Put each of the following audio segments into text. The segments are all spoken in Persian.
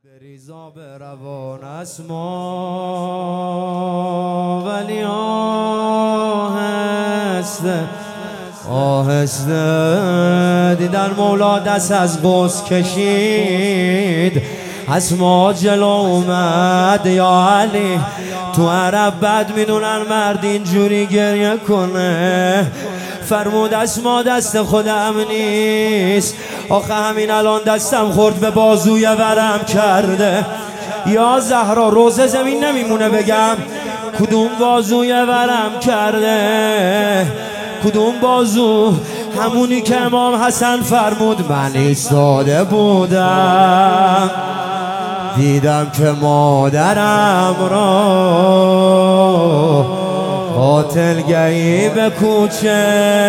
بریزا به روان اسما ولی آهسته دیدن مولا دست از قوس کشید، اسما جلو اومد یا علی. تو عرب بد میدونن مرد اینجوری گریه کنه، فرمود اسما دست خودم نیست، آخه همین الان دستم خورد به بازوی ورم کرده. یا زهرا روزه زمین نمیمونه بگم کدوم بازوی ورم کرده، کدوم بازو؟ همونی که امام حسن فرمود من ایستاده بودم دیدم که مادرم را قاتل گهی به کوچه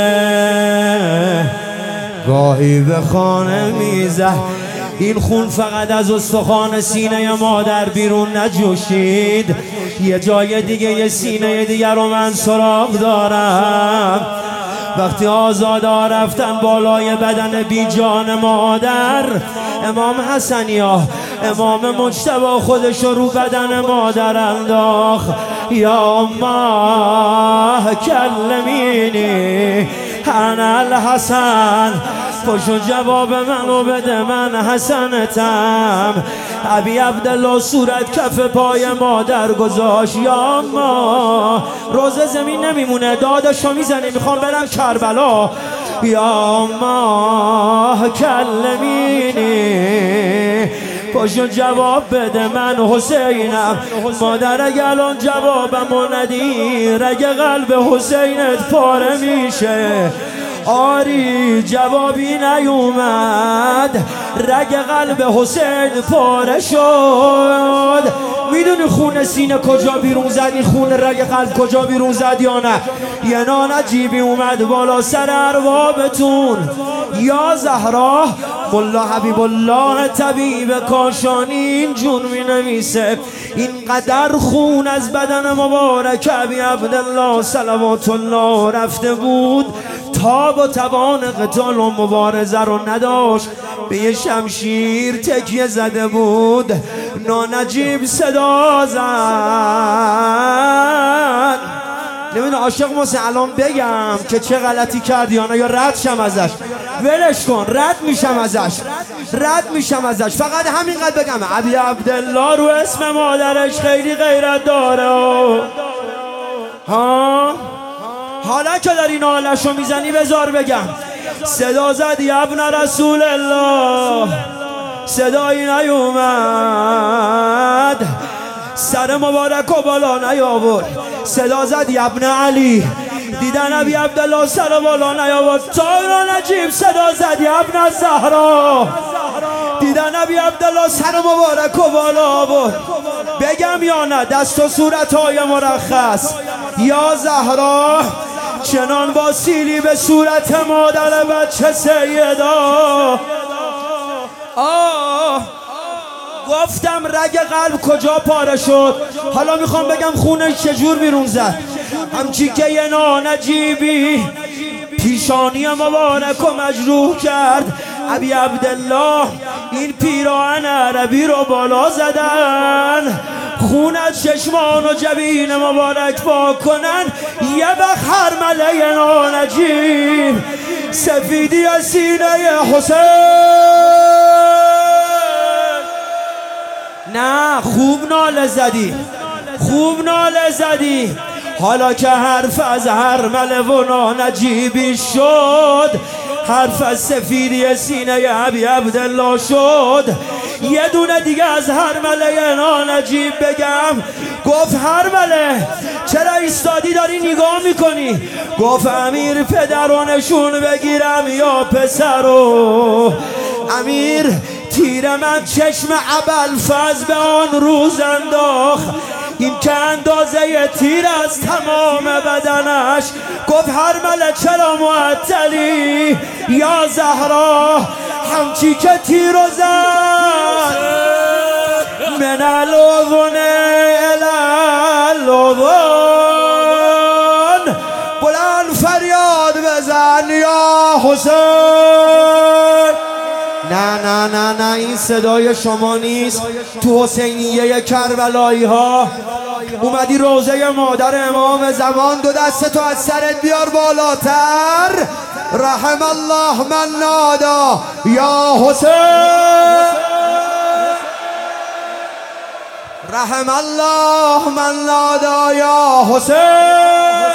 گاهی به خانه میزد. این خون فقط از استخوان سینه مادر بیرون نجوشید، یه جای دیگه یه سینه دیگر رو من سراغ دارم. وقتی آزادا رفتن بالای بدن بی جان مادر، امام حسنیا امام مجتبی خودش رو بدن مادر انداخت. یا امه کلمینی انا الحسن، پشو جواب منو بده من حسنتم. ابی عبدالله صورت کف پای مادر گذاشت. یا اما روزه زمین نمیمونه، داداشو میزنی میخوام برم کربلا. یا اما کلمینی، پشو جواب بده من حسینم. مادر اگه الان جوابمو ندی رگ قلب حسینت پاره میشه. آری جوابی نیومد، رگ قلب حسین پاره شد. میدونی خون سینه کجا بیرون زد، این خون رگ قلب کجا بیرون زد یا نه؟ یه ناجیبی اومد بالا سر اربابتون. یا زهرا ملا حبیب الله طبیب کاشانی اینجور می نویسه اینقدر خون از بدن مبارک ابی عبدالله صلوات الله رفته بود، تاب و توان قتال و مبارزه رو نداشت، به یه شمشیر تکیه زده بود. نانجیب صدا زد. نمیدونم عاشق محسن الان بگم که چه غلطی کردی یا نه، یا رد شم ازش؟ ولش کن، رد میشم ازش. فقط همینقدر بگم ابی عبدالله رو اسم مادرش خیلی غیرت داره. ها حالا که داری نالشو میزنی بذار بگم صدا زدی ابن رسول الله، صدایی نیومد، سر مبارک و بالا نیاورد. صدا زدی ابن علی، دیدن ابی عبدالله سر بالا نیاورد. تا نجیب صدا زدی ابن زهرا، دیدن ابی عبدالله سر مبارک و بالا آورد. بگم یا نه؟ دست و صورتهای مرخص. یا زهرا چنان با سیلی به صورت مادر بچه سیدا. گفتم رگ قلب کجا پاره شد، حالا میخوام بگم خونش چجور بیرون زد. همچی که یه نانجیبی پیشانی مبارک و مجروح کرد، ابی عبدالله این پیراهن عربی رو بالا زدن، خون از چشمان و جبین مبارک پاک کنن. یه وقت هر مله نانجیب سفیدی از سینه حسین. نه خوب ناله زدی، حالا که حرف از هر مله و نانجیبی شد، حرف از سفیدی سینه ابی عبدالله شد. یه دونه دیگه از هر مله نانجیب بگم. گفت هر مله چرا ایستادی داری نگاه میکنی؟ گفت امیر پدرو نشون بگیرم یا پسرو؟ امیر تیر من چشم ابوالفضل به آن روز انداخت، این که اندازه تیر از تمام بدنش. گفت هر مله چرا معطلی؟ یا زهرا همچی که تیر و زد من الاذن الی الاذن، بلند فریاد بزن یا حسین. نه نه این صدای شما نیست. تو حسینیه کربلایی ها اومدی روزه مادر امام زمان، دو دستتو از سرت بیار بالاتر. رحم الله من نادا یا حسین، رحم الله من نادا یا حسین،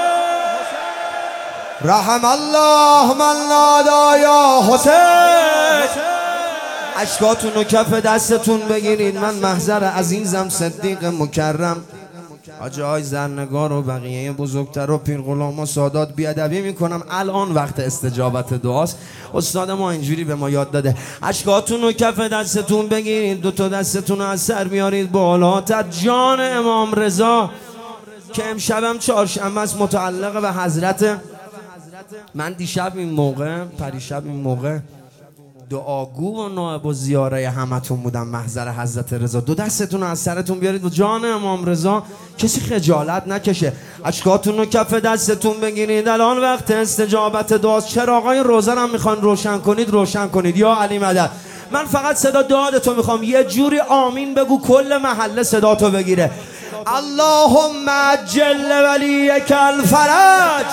رحم الله من نادا یا حسین. اشکاتون رو کف دستتون بگیرید. من محضر عزیزم صدیق مکرم حاجی آقای زرنگار و بقیه بزرگتر و پیر غلام و سادات بیادبی میکنم. الان وقت استجابت دعاست. استاد ما اینجوری به ما یاد داده. اشکاتون رو کف دستتون بگیرید، دو تا دستتون رو از سر بیارید بالاتر. جان امام رضا که امشبم چهارشنبه است متعلق به حضرت. من دیشب این موقع پریشب این موقع دعاگو و نائب و زیاره همتون بودم محضر حضرت رضا. دو دستتون رو از سرتون بیارید و جان امام رضا کسی خجالت نکشه. اشکاتون رو کف دستتون بگیرید. الان وقت استجابت دعاست. چراغای روزه هم میخوان روشن کنید روشن کنید. یا علی مدد. من فقط صدا دعاتو میخوام. یه جوری آمین بگو کل محله صداتو بگیره. اللهم عجل ولیک الفرج،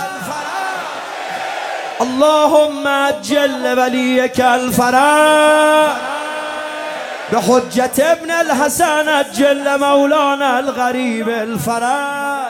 اللهم عجل ولیک الفرج بحجة ابن الحسن عجل مولانا الغریب الفرج.